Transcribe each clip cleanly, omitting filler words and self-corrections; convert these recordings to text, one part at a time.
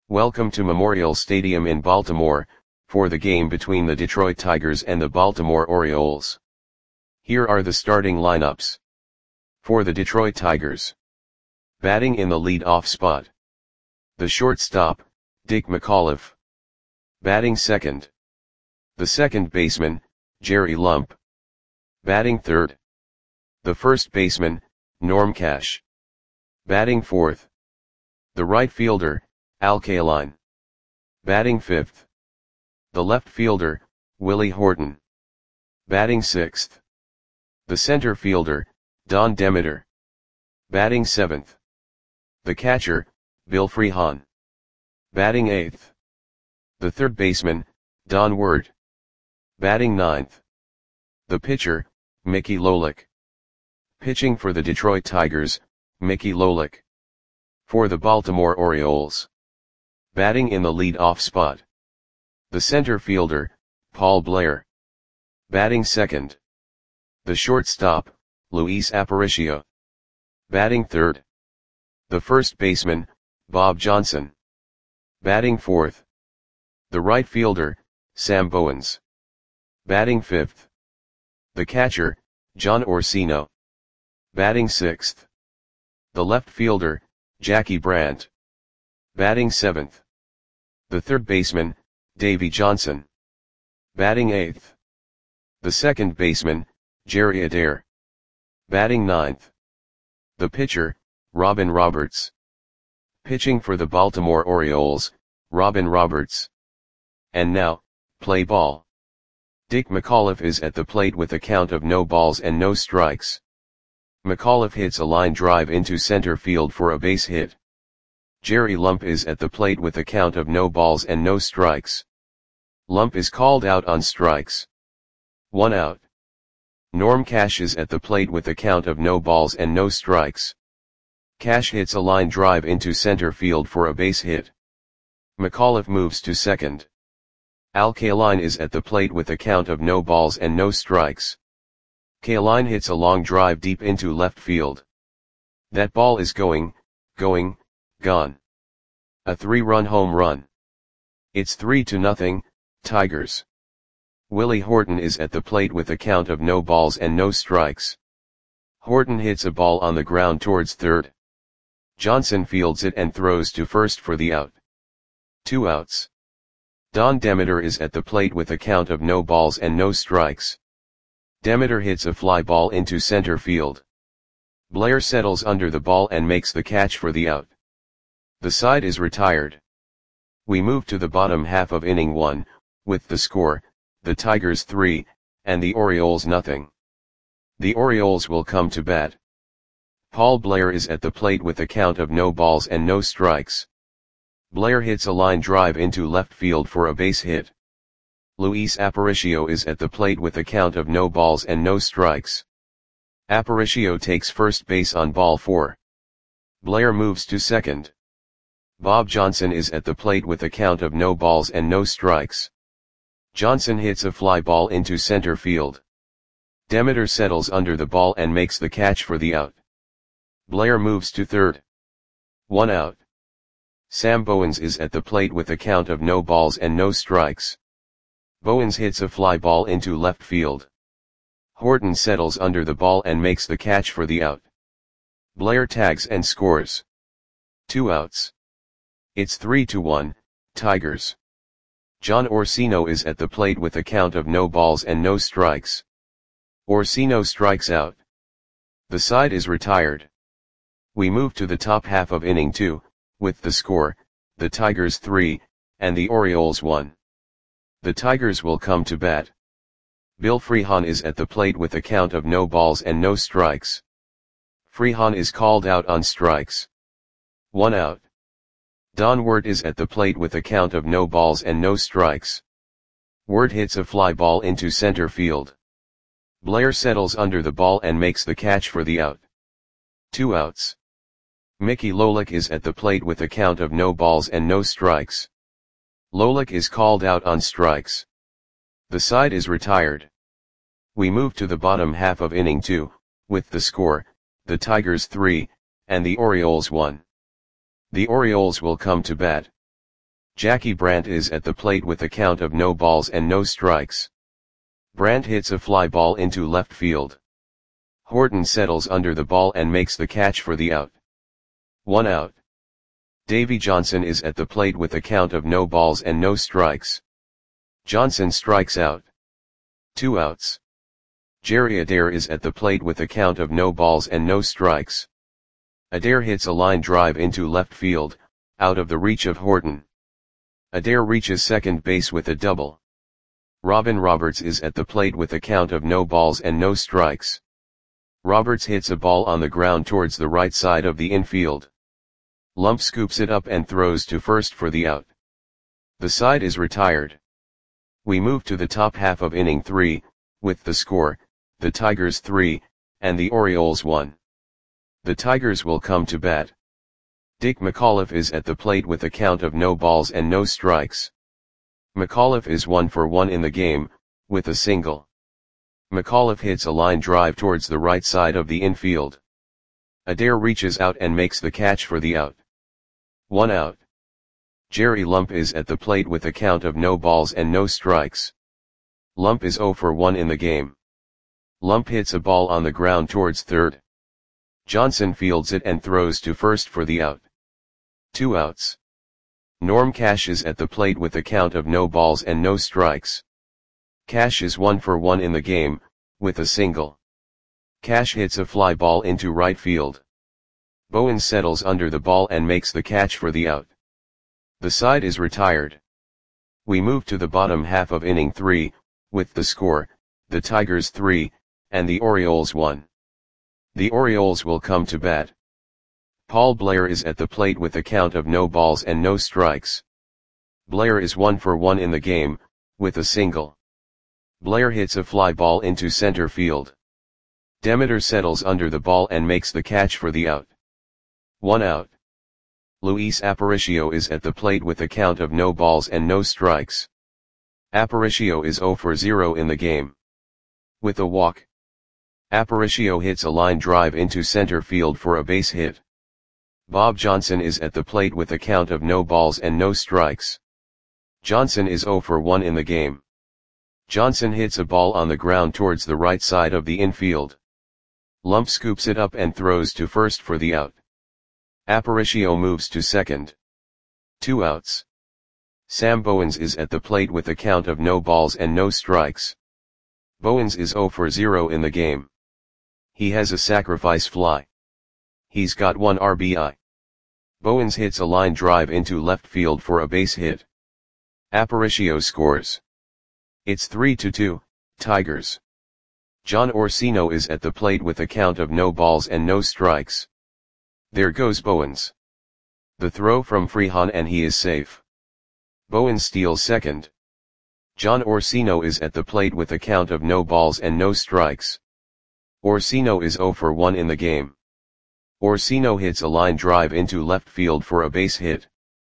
Welcome to Memorial Stadium in Baltimore, for the game between the Detroit Tigers and the Baltimore Orioles. Here are the starting lineups. For the Detroit Tigers. Batting in the lead-off spot. The shortstop, Dick McAuliffe. Batting second. The second baseman, Jerry Lump. Batting third. The first baseman, Norm Cash. Batting fourth. The right fielder, Al Kaline. Batting fifth. The left fielder, Willie Horton. Batting sixth. The center fielder, Don Demeter. Batting seventh. The catcher, Bill Freehan. Batting eighth. The third baseman, Don Ward. Batting ninth. The pitcher, Mickey Lolich. Pitching for the Detroit Tigers, Mickey Lolich. For the Baltimore Orioles. Batting in the lead-off spot. The center fielder, Paul Blair. Batting second. The shortstop, Luis Aparicio. Batting third. The first baseman, Bob Johnson. Batting fourth. The right fielder, Sam Bowens. Batting fifth. The catcher, John Orsino. Batting sixth. The left fielder, Jackie Brandt. Batting seventh. The third baseman, Davey Johnson. Batting eighth. The second baseman, Jerry Adair. Batting ninth. The pitcher, Robin Roberts. Pitching for the Baltimore Orioles, Robin Roberts. And now, play ball. Dick McAuliffe is at the plate with a count of no balls and no strikes. McAuliffe hits a line drive into center field for a base hit. Jerry Lump is at the plate with a count of no balls and no strikes. Lump is called out on strikes. 1 out. Norm Cash is at the plate with a count of no balls and no strikes. Cash hits a line drive into center field for a base hit. McAuliffe moves to second. Al Kaline is at the plate with a count of no balls and no strikes. Kaline hits a long drive deep into left field. That ball is going, gone. A 3-run home run. It's 3-0, Tigers. Willie Horton is at the plate with a count of no balls and no strikes. Horton hits a ball on the ground towards third. Johnson fields it and throws to first for the out. 2 outs. Don Demeter is at the plate with a count of no balls and no strikes. Demeter hits a fly ball into center field. Blair settles under the ball and makes the catch for the out. The side is retired. We move to the bottom half of inning 1, with the score, the Tigers 3, and the Orioles nothing. The Orioles will come to bat. Paul Blair is at the plate with a count of no balls and no strikes. Blair hits a line drive into left field for a base hit. Luis Aparicio is at the plate with a count of no balls and no strikes. Aparicio takes first base on ball 4. Blair moves to second. Bob Johnson is at the plate with a count of no balls and no strikes. Johnson hits a fly ball into center field. Demeter settles under the ball and makes the catch for the out. Blair moves to third. 1 out. Sam Bowens is at the plate with a count of no balls and no strikes. Bowens hits a fly ball into left field. Horton settles under the ball and makes the catch for the out. Blair tags and scores. 2 outs. It's 3-1, Tigers. John Orsino is at the plate with a count of no balls and no strikes. Orsino strikes out. The side is retired. We move to the top half of inning 2, with the score, the Tigers 3, and the Orioles 1. The Tigers will come to bat. Bill Freehan is at the plate with a count of no balls and no strikes. Freehan is called out on strikes. 1 out. Don Ward is at the plate with a count of no balls and no strikes. Ward hits a fly ball into center field. Blair settles under the ball and makes the catch for the out. 2 outs. Mickey Lolich is at the plate with a count of no balls and no strikes. Lolich is called out on strikes. The side is retired. We move to the bottom half of inning 2, with the score, the Tigers 3, and the Orioles 1. The Orioles will come to bat. Jackie Brandt is at the plate with a count of no balls and no strikes. Brandt hits a fly ball into left field. Horton settles under the ball and makes the catch for the out. 1 out. Davy Johnson is at the plate with a count of no balls and no strikes. Johnson strikes out. 2 outs. Jerry Adair is at the plate with a count of no balls and no strikes. Adair hits a line drive into left field, out of the reach of Horton. Adair reaches second base with a double. Robin Roberts is at the plate with a count of no balls and no strikes. Roberts hits a ball on the ground towards the right side of the infield. Lump scoops it up and throws to first for the out. The side is retired. We move to the top half of inning 3, with the score, the Tigers 3, and the Orioles 1. The Tigers will come to bat. Dick McAuliffe is at the plate with a count of no balls and no strikes. McAuliffe is 1 for 1 in the game, with a single. McAuliffe hits a line drive towards the right side of the infield. Adair reaches out and makes the catch for the out. 1 out. Jerry Lump is at the plate with a count of no balls and no strikes. Lump is 0 for 1 in the game. Lump hits a ball on the ground towards third. Johnson fields it and throws to first for the out. 2 outs. Norm Cash is at the plate with a count of no balls and no strikes. Cash is 1 for 1 in the game, with a single. Cash hits a fly ball into right field. Bowen settles under the ball and makes the catch for the out. The side is retired. We move to the bottom half of inning 3, with the score, the Tigers 3, and the Orioles 1. The Orioles will come to bat. Paul Blair is at the plate with a count of no balls and no strikes. Blair is 1 for 1 in the game, with a single. Blair hits a fly ball into center field. Demeter settles under the ball and makes the catch for the out. 1 out. Luis Aparicio is at the plate with a count of no balls and no strikes. Aparicio is 0 for 0 in the game. With a walk. Aparicio hits a line drive into center field for a base hit. Bob Johnson is at the plate with a count of no balls and no strikes. Johnson is 0 for 1 in the game. Johnson hits a ball on the ground towards the right side of the infield. Lump scoops it up and throws to first for the out. Aparicio moves to second. 2 outs. Sam Bowens is at the plate with a count of no balls and no strikes. Bowens is 0 for 0 in the game. He has a sacrifice fly. He's got 1 RBI. Bowens hits a line drive into left field for a base hit. Aparicio scores. It's 3-2, Tigers. John Orsino is at the plate with a count of no balls and no strikes. There goes Bowens. The throw from Freehan and he is safe. Bowens steals second. John Orsino is at the plate with a count of no balls and no strikes. Orsino is 0 for 1 in the game. Orsino hits a line drive into left field for a base hit.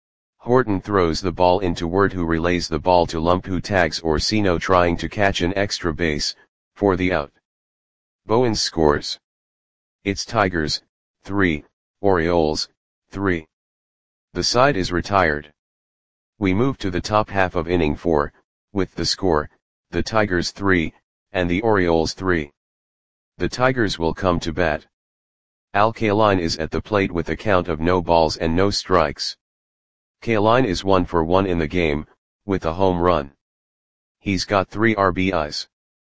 Horton throws the ball into Ward, who relays the ball to Lump, who tags Orsino trying to catch an extra base, for the out. Bowens scores. It's Tigers, 3, Orioles, 3. The side is retired. We move to the top half of inning 4, with the score, the Tigers 3, and the Orioles 3. The Tigers will come to bat. Al Kaline is at the plate with a count of no balls and no strikes. Kaline is 1 for 1 in the game, with a home run. He's got 3 RBIs.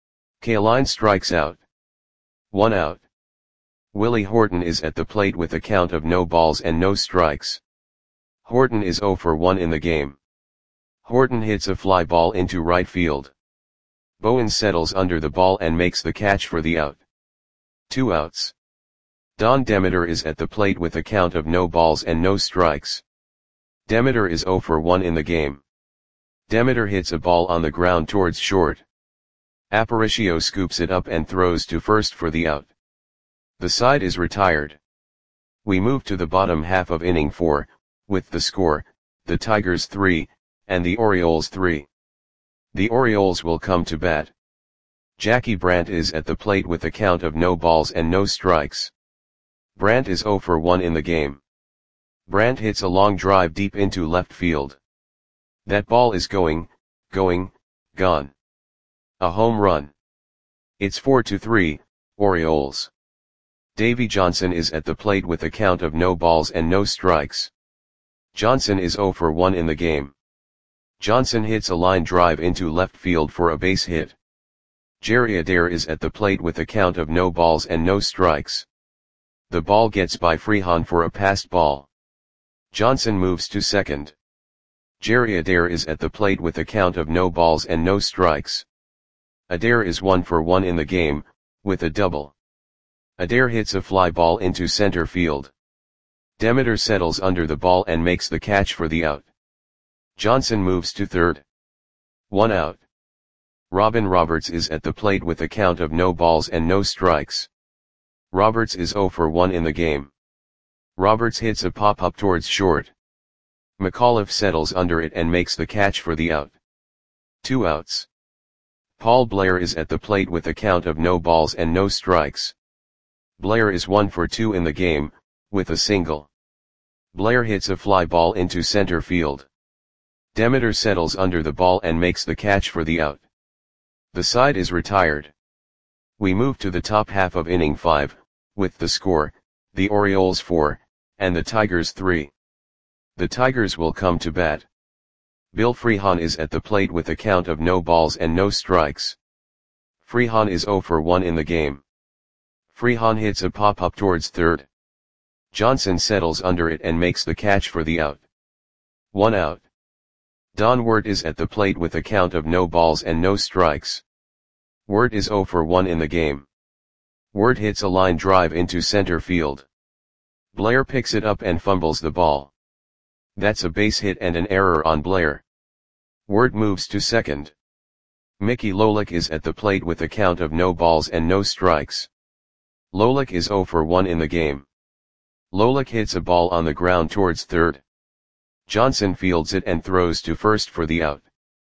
Kaline strikes out. 1 out. Willie Horton is at the plate with a count of no balls and no strikes. Horton is 0 for 1 in the game. Horton hits a fly ball into right field. Bowens settles under the ball and makes the catch for the out. 2 outs. Don Demeter is at the plate with a count of no balls and no strikes. Demeter is 0 for 1 in the game. Demeter hits a ball on the ground towards short. Aparicio scoops it up and throws to first for the out. The side is retired. We move to the bottom half of inning 4, with the score, the Tigers 3, and the Orioles 3. The Orioles will come to bat. Jackie Brandt is at the plate with a count of no balls and no strikes. Brandt is 0 for 1 in the game. Brandt hits a long drive deep into left field. That ball is going, gone. A home run. It's 4-3, Orioles. Davy Johnson is at the plate with a count of no balls and no strikes. Johnson is 0 for 1 in the game. Johnson hits a line drive into left field for a base hit. Jerry Adair is at the plate with a count of no balls and no strikes. The ball gets by Freehan for a passed ball. Johnson moves to second. Jerry Adair is at the plate with a count of no balls and no strikes. Adair is 1 for 1 in the game, with a double. Adair hits a fly ball into center field. Demeter settles under the ball and makes the catch for the out. Johnson moves to third. 1 out. Robin Roberts is at the plate with a count of no balls and no strikes. Roberts is 0 for 1 in the game. Roberts hits a pop-up towards short. McAuliffe settles under it and makes the catch for the out. 2 outs. Paul Blair is at the plate with a count of no balls and no strikes. Blair is 1 for 2 in the game, with a single. Blair hits a fly ball into center field. Demeter settles under the ball and makes the catch for the out. The side is retired. We move to the top half of inning 5, with the score, the Orioles 4, and the Tigers 3. The Tigers will come to bat. Bill Freehan is at the plate with a count of no balls and no strikes. Freehan is 0 for 1 in the game. Freehan hits a pop-up towards third. Johnson settles under it and makes the catch for the out. 1 out. Don Wirt is at the plate with a count of no balls and no strikes. Wirt is 0 for 1 in the game. Wirt hits a line drive into center field. Blair picks it up and fumbles the ball. That's a base hit and an error on Blair. Wirt moves to second. Mickey Lolich is at the plate with a count of no balls and no strikes. Lolich is 0 for 1 in the game. Lolich hits a ball on the ground towards third. Johnson fields it and throws to first for the out.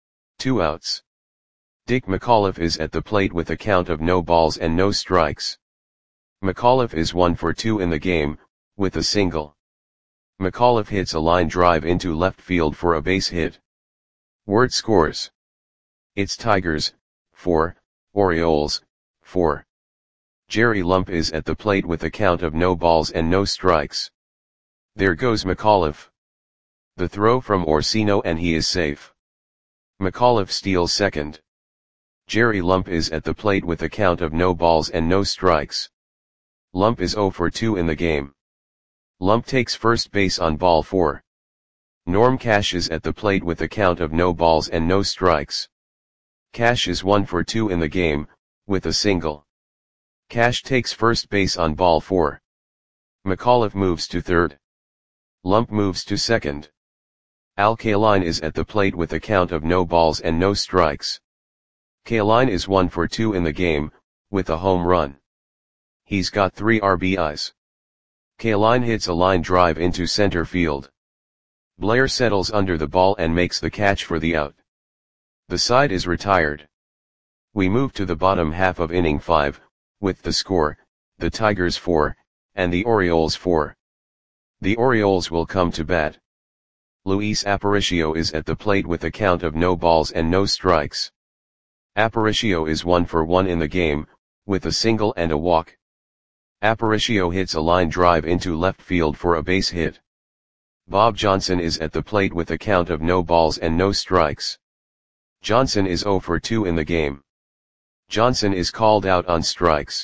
2 outs. Dick McAuliffe is at the plate with a count of no balls and no strikes. McAuliffe is 1 for 2 in the game, with a single. McAuliffe hits a line drive into left field for a base hit. Wirt scores. It's Tigers, 4, Orioles, 4. Jerry Lump is at the plate with a count of no balls and no strikes. There goes McAuliffe. The throw from Orsino and he is safe. McAuliffe steals second. Jerry Lump is at the plate with a count of no balls and no strikes. Lump is 0 for 2 in the game. Lump takes first base on ball 4. Norm Cash is at the plate with a count of no balls and no strikes. Cash is 1 for 2 in the game, with a single. Cash takes first base on ball 4. McAuliffe moves to third. Lump moves to second. Al Kaline is at the plate with a count of no balls and no strikes. Kaline is 1 for 2 in the game, with a home run. He's got 3 RBIs. Kaline hits a line drive into center field. Blair settles under the ball and makes the catch for the out. The side is retired. We move to the bottom half of inning 5, with the score, the Tigers 4, and the Orioles 4. The Orioles will come to bat. Luis Aparicio is at the plate with a count of no balls and no strikes. Aparicio is 1 for 1 in the game, with a single and a walk. Aparicio hits a line drive into left field for a base hit. Bob Johnson is at the plate with a count of no balls and no strikes. Johnson is 0 for 2 in the game. Johnson is called out on strikes.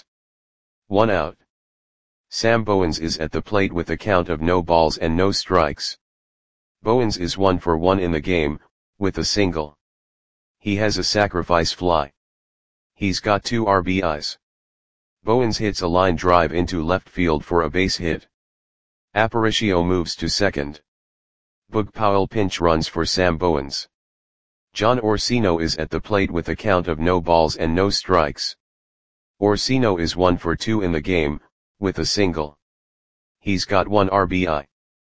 1 out. Sam Bowens is at the plate with a count of no balls and no strikes. Bowens is 1 for 1 in the game, with a single. He has a sacrifice fly. He's got 2 RBIs. Bowens hits a line drive into left field for a base hit. Aparicio moves to second. Boog Powell pinch runs for Sam Bowens. John Orsino is at the plate with a count of no balls and no strikes. Orsino is 1 for 2 in the game, with a single. He's got 1 RBI.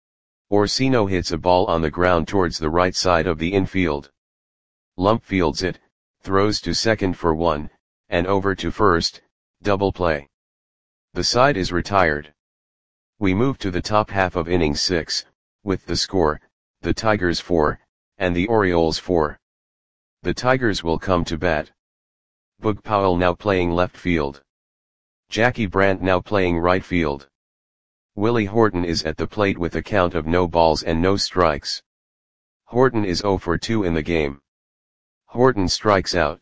Orsino hits a ball on the ground towards the right side of the infield. Lump fields it, throws to second for 1, and over to first, double play. The side is retired. We move to the top half of inning 6, with the score, the Tigers 4, and the Orioles 4. The Tigers will come to bat. Boog Powell now playing left field. Jackie Brandt now playing right field. Willie Horton is at the plate with a count of no balls and no strikes. Horton is 0 for 2 in the game. Horton strikes out.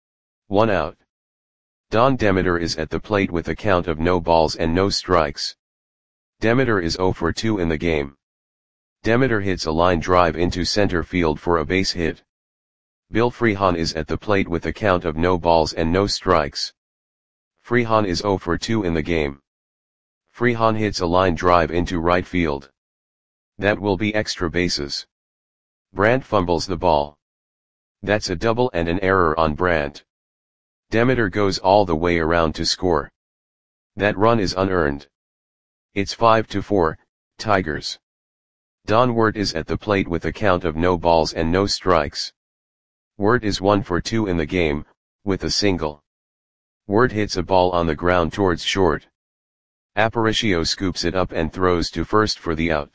1 out. Don Demeter is at the plate with a count of no balls and no strikes. Demeter is 0 for 2 in the game. Demeter hits a line drive into center field for a base hit. Bill Freehan is at the plate with a count of no balls and no strikes. Freehan is 0 for 2 in the game. Freehan hits a line drive into right field. That will be extra bases. Brandt fumbles the ball. That's a double and an error on Brandt. Demeter goes all the way around to score. That run is unearned. It's 5-4, Tigers. Don Wirt is at the plate with a count of no balls and no strikes. Wirt is 1 for 2 in the game, with a single. Wirt hits a ball on the ground towards short. Aparicio scoops it up and throws to first for the out.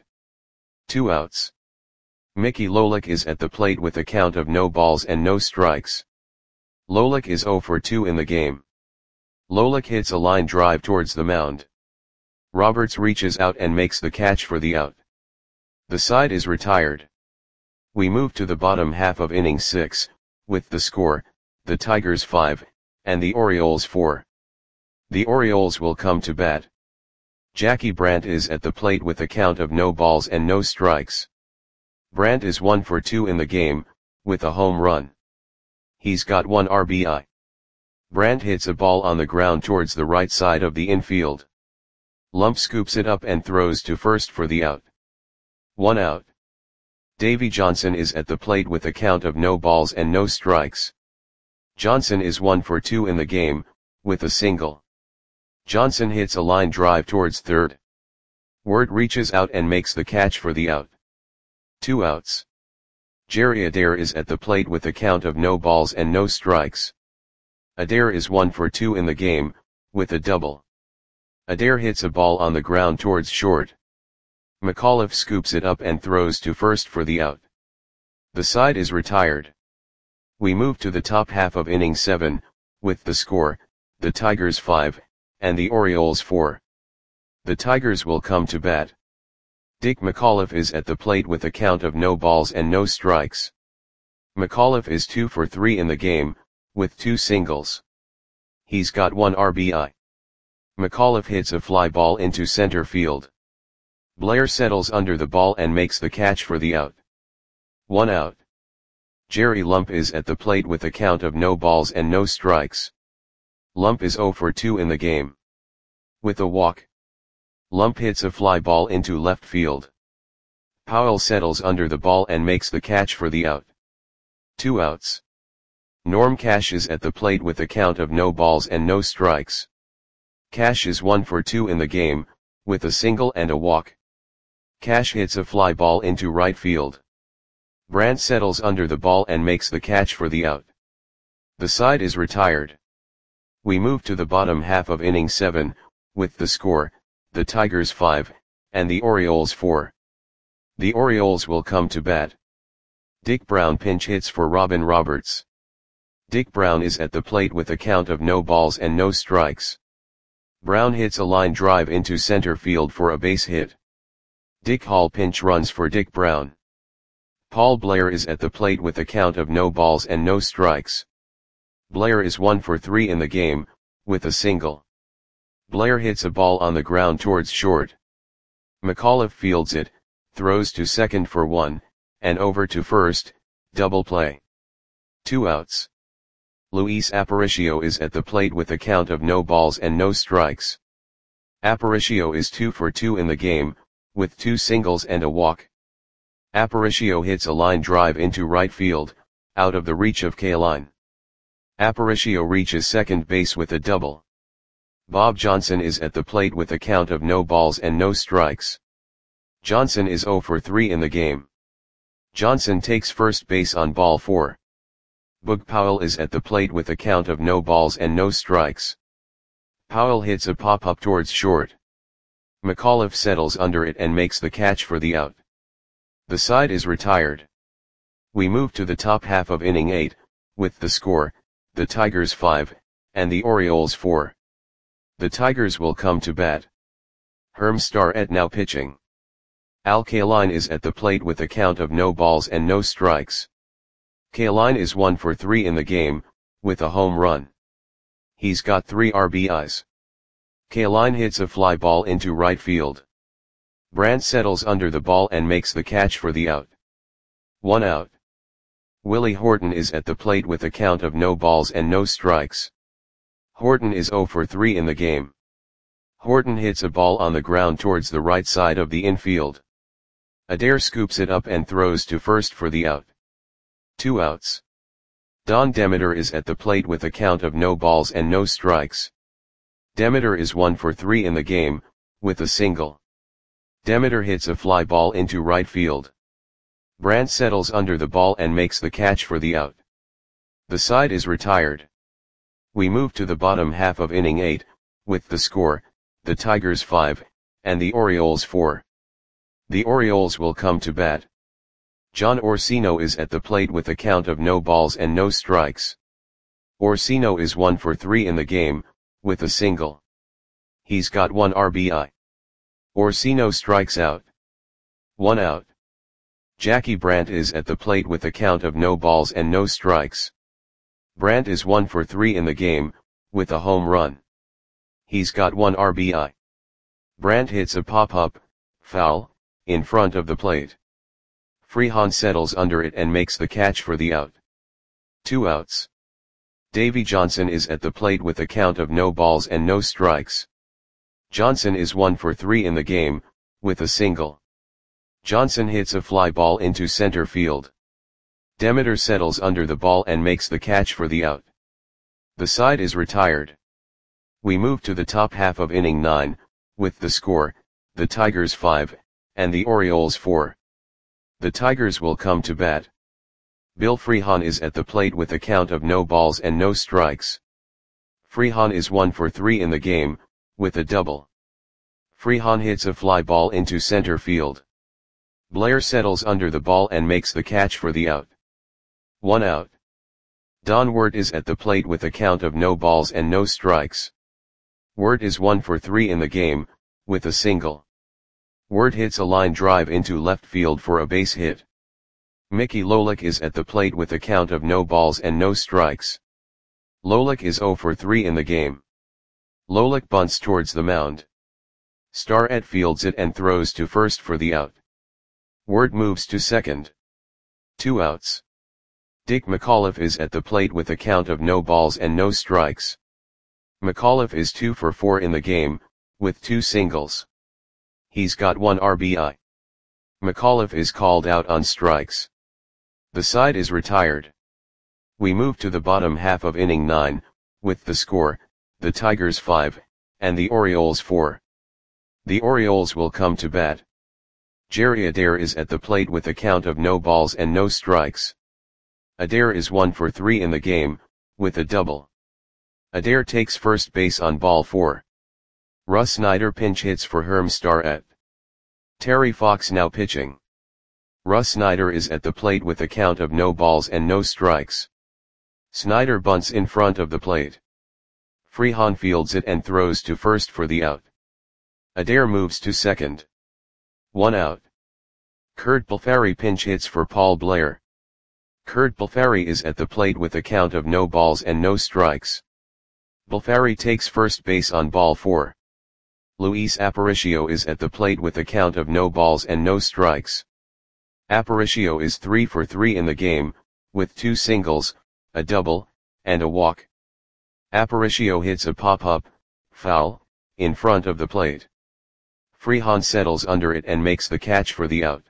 2 outs. Mickey Lolich is at the plate with a count of no balls and no strikes. Lolich is 0 for 2 in the game. Lolich hits a line drive towards the mound. Roberts reaches out and makes the catch for the out. The side is retired. We move to the bottom half of inning 6, with the score, the Tigers 5, and the Orioles 4. The Orioles will come to bat. Jackie Brandt is at the plate with a count of no balls and no strikes. Brandt is 1 for 2 in the game, with a home run. He's got 1 RBI. Brandt hits a ball on the ground towards the right side of the infield. Lump scoops it up and throws to first for the out. 1 out. Davy Johnson is at the plate with a count of no balls and no strikes. Johnson is 1 for 2 in the game, with a single. Johnson hits a line drive towards third. Wirt reaches out and makes the catch for the out. 2 outs. Jerry Adair is at the plate with a count of no balls and no strikes. Adair is 1 for 2 in the game, with a double. Adair hits a ball on the ground towards short. McAuliffe scoops it up and throws to first for the out. The side is retired. We move to the top half of inning 7, with the score, the Tigers 5, and the Orioles 4. The Tigers will come to bat. Dick McAuliffe is at the plate with a count of no balls and no strikes. McAuliffe is 2 for 3 in the game, with 2 singles. He's got 1 RBI. McAuliffe hits a fly ball into center field. Blair settles under the ball and makes the catch for the out. 1 out. Jerry Lump is at the plate with a count of no balls and no strikes. Lump is 0 for 2 in the game. With a walk. Lump hits a fly ball into left field. Powell settles under the ball and makes the catch for the out. 2 outs. Norm Cash is at the plate with a count of no balls and no strikes. Cash is 1 for 2 in the game, with a single and a walk. Cash hits a fly ball into right field. Brandt settles under the ball and makes the catch for the out. The side is retired. We move to the bottom half of inning 7, with the score, the Tigers 5, and the Orioles 4. The Orioles will come to bat. Dick Brown pinch hits for Robin Roberts. Dick Brown is at the plate with a count of no balls and no strikes. Brown hits a line drive into center field for a base hit. Dick Hall pinch runs for Dick Brown. Paul Blair is at the plate with a count of no balls and no strikes. Blair is 1 for 3 in the game, with a single. Blair hits a ball on the ground towards short. McAuliffe fields it, throws to second for 1, and over to first, double play. 2 outs. Luis Aparicio is at the plate with a count of no balls and no strikes. Aparicio is 2 for 2 in the game, with 2 singles and a walk. Aparicio hits a line drive into right field, out of the reach of Kaline. Aparicio reaches second base with a double. Bob Johnson is at the plate with a count of no balls and no strikes. Johnson is 0 for 3 in the game. Johnson takes first base on ball 4. Boog Powell is at the plate with a count of no balls and no strikes. Powell hits a pop-up towards short. McAuliffe settles under it and makes the catch for the out. The side is retired. We move to the top half of inning 8, with the score, the Tigers 5, and the Orioles 4. The Tigers will come to bat. Herm Starrett now pitching. Al Kaline is at the plate with a count of no balls and no strikes. Kaline is 1 for 3 in the game, with a home run. He's got 3 RBIs. Kaline hits a fly ball into right field. Brandt settles under the ball and makes the catch for the out. 1 out. Willie Horton is at the plate with a count of no balls and no strikes. Horton is 0 for 3 in the game. Horton hits a ball on the ground towards the right side of the infield. Adair scoops it up and throws to first for the out. 2 outs. Don Demeter is at the plate with a count of no balls and no strikes. Demeter is 1 for 3 in the game, with a single. Demeter hits a fly ball into right field. Brandt settles under the ball and makes the catch for the out. The side is retired. We move to the bottom half of inning 8, with the score, the Tigers 5, and the Orioles 4. The Orioles will come to bat. John Orsino is at the plate with a count of no balls and no strikes. Orsino is 1 for 3 in the game, with a single. He's got 1 RBI. Orsino strikes out. 1 out. Jackie Brandt is at the plate with a count of no balls and no strikes. Brandt is 1 for 3 in the game, with a home run. He's got 1 RBI. Brandt hits a pop-up, foul, in front of the plate. Freehan settles under it and makes the catch for the out. 2 outs. Davy Johnson is at the plate with a count of no balls and no strikes. Johnson is 1 for 3 in the game, with a single. Johnson hits a fly ball into center field. Demeter settles under the ball and makes the catch for the out. The side is retired. We move to the top half of inning 9, with the score, the Tigers 5, and the Orioles 4. The Tigers will come to bat. Bill Freehan is at the plate with a count of no balls and no strikes. Freehan is 1 for 3 in the game, with a double. Freehan hits a fly ball into center field. Blair settles under the ball and makes the catch for the out. 1 out. Don Wirt is at the plate with a count of no balls and no strikes. Wirt is 1 for 3 in the game, with a single. Wirt hits a line drive into left field for a base hit. Mickey Lolich is at the plate with a count of no balls and no strikes. Lolich is 0 for 3 in the game. Lolich bunts towards the mound. Starrett fields it and throws to first for the out. Wirt moves to second. 2 outs. Dick McAuliffe is at the plate with a count of no balls and no strikes. McAuliffe is 2 for 4 in the game, with 2 singles. He's got 1 RBI. McAuliffe is called out on strikes. The side is retired. We move to the bottom half of inning 9, with the score, the Tigers 5, and the Orioles 4. The Orioles will come to bat. Jerry Adair is at the plate with a count of no balls and no strikes. Adair is 1 for 3 in the game, with a double. Adair takes first base on ball 4. Russ Snyder pinch hits for Herm Starrett. Terry Fox now pitching. Russ Snyder is at the plate with a count of no balls and no strikes. Snyder bunts in front of the plate. Freehan fields it and throws to first for the out. Adair moves to second. 1 out. Curt Palfari pinch hits for Paul Blair. Curt Palfari is at the plate with a count of no balls and no strikes. Palfari takes first base on ball 4. Luis Aparicio is at the plate with a count of no balls and no strikes. Aparicio is 3 for 3 in the game, with 2 singles, a double, and a walk. Aparicio hits a pop-up, foul, in front of the plate. Freehan settles under it and makes the catch for the out.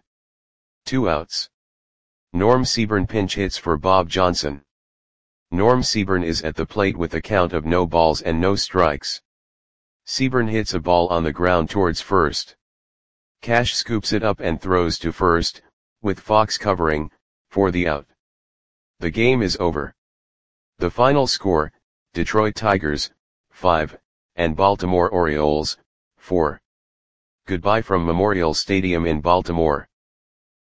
2 outs. Norm Seaburn pinch hits for Bob Johnson. Norm Seaburn is at the plate with a count of no balls and no strikes. Seaburn hits a ball on the ground towards first. Cash scoops it up and throws to first, with Fox covering, for the out. The game is over. The final score, Detroit Tigers, 5, and Baltimore Orioles, 4. Goodbye from Memorial Stadium in Baltimore.